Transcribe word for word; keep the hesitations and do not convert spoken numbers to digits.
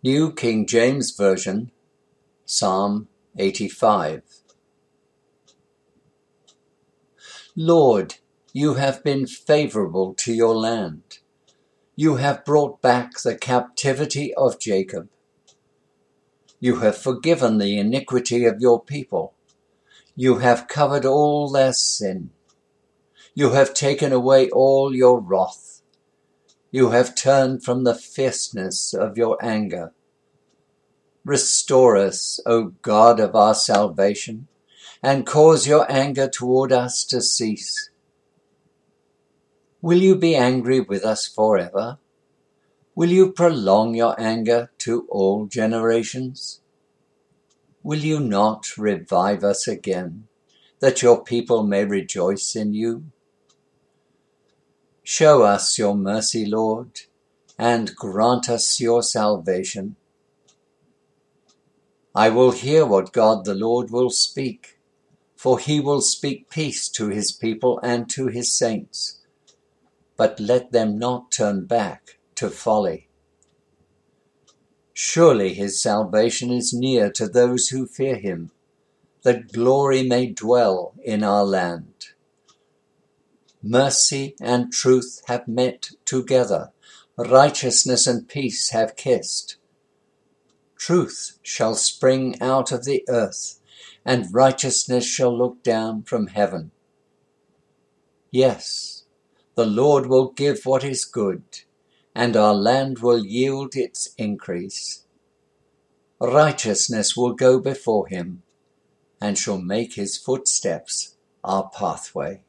New King James Version, Psalm eighty-five. Lord, you have been favorable to your land. You have brought back the captivity of Jacob. You have forgiven the iniquity of your people. You have covered all their sin. You have taken away all your wrath. You have turned from the fierceness of your anger. Restore us, O God of our salvation, and cause your anger toward us to cease. Will you be angry with us forever? Will you prolong your anger to all generations? Will you not revive us again, that your people may rejoice in you? Show us your mercy, Lord, and grant us your salvation. I will hear what God the Lord will speak, for he will speak peace to his people and to his saints, but let them not turn back to folly. Surely his salvation is near to those who fear him, that glory may dwell in our land. Mercy and truth have met together, righteousness and peace have kissed. Truth shall spring out of the earth, and righteousness shall look down from heaven. Yes, the Lord will give what is good, and our land will yield its increase. Righteousness will go before him, and shall make his footsteps our pathway.